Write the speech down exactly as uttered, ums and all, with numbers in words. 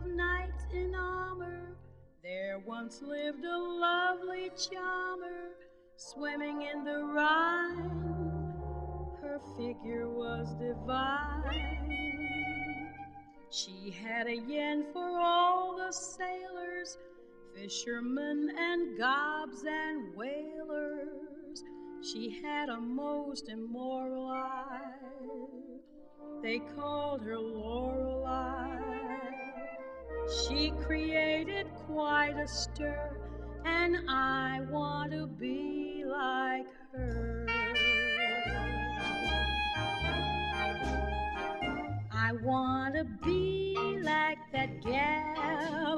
of knights in armor, there once lived a lovely charmer, swimming in the Rhine. Her figure was divine. She had a yen for all the sailors, fishermen and gobs and whalers. She had a most immoral eye. They called her Lorelei. She created quite a stir, and I want to be like her. I want to be like that gal